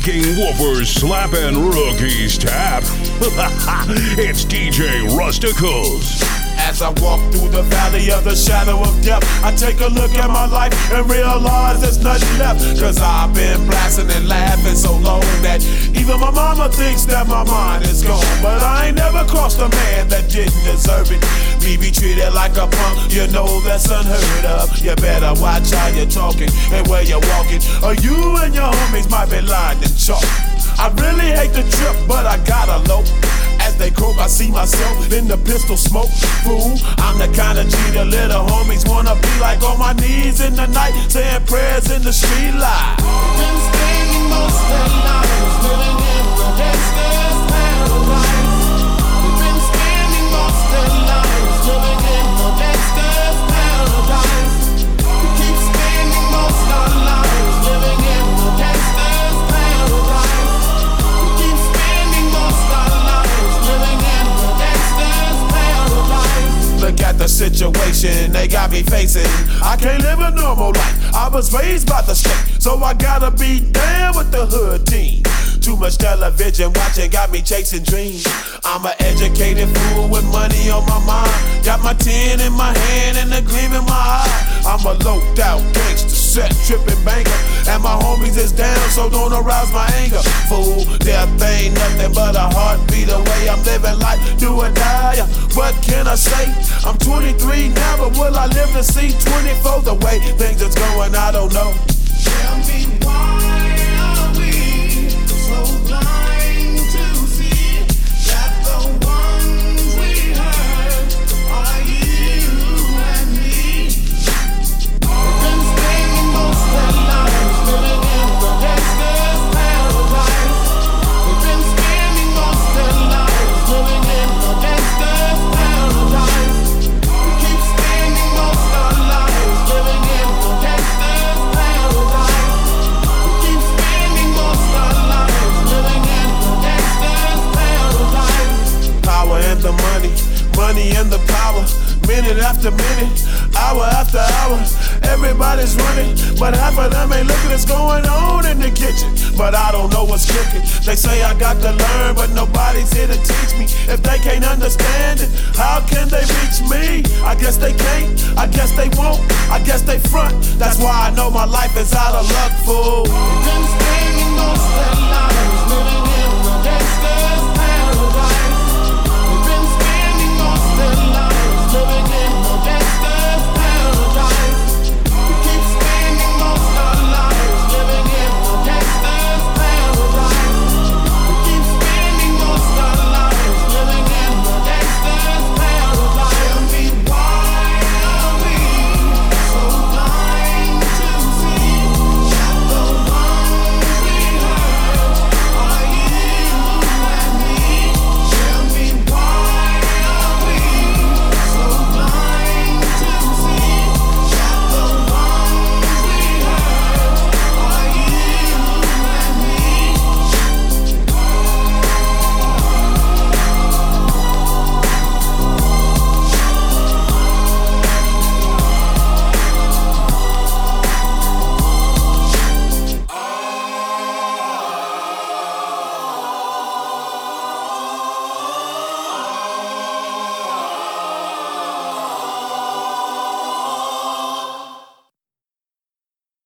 Making whoopers slap and rookies tap. It's DJ Rusticles. As I walk through the valley of the shadow of death, I take a look at my life and realize there's nothing left. Cause I've been blasting and laughing so long that even my mama thinks that my mind is gone. But I ain't never crossed a man that didn't deserve it. Me be treated like a punk, you know that's unheard of. You better watch how you're talking and where you're walking, or you and your homies might be lined in chalk. I really hate the trip, but I gotta low. As they croak, I see myself in the pistol smoke. Fool, I'm the kind of G the little homies wanna be like, on my knees in the night, saying prayers in the street light. Been spending most of their lives living in the gangster's paradise. We've been spending most of their lives living in the gangster's paradise. We keep spending most of our lives living in the gangster's paradise. We keep spending most of our lives living in the gangster's paradise. Look at the situation they got me facing. I can't live a normal life. I was raised by the state, so I gotta be down with the hood team. Too much television watching got me chasing dreams. I'm an educated fool with money on my mind. Got my 10 in my hand and a gleam in my eye. I'm a loped out gangster, set tripping banker, and my homies is down, so don't arouse my anger. Fool, death ain't nothing but a heartbeat away. I'm living life, do or die. What can I say? I'm 23 now, but will I live to see 24? The way things is going, I don't know. Tell me why are we so blind to see that the ones we hurt are you and me? We've been spending most of our lives living in the gangster's paradise. We've been spending most of our lives living in the gangster's paradise. We keep spending most of our lives living in the gangster's paradise. We keep spending most of our lives living in the gangster's paradise. Power and the money, money and the power. Minute after minute, hour after hour, everybody's running, but half of them ain't looking what's going on in the kitchen. But I don't know what's cooking. They say I got to learn, but nobody's here to teach me. If they can't understand it, how can they reach me? I guess they can't, I guess they won't, I guess they front. That's why I know my life is out of luck, fool. We've been spending most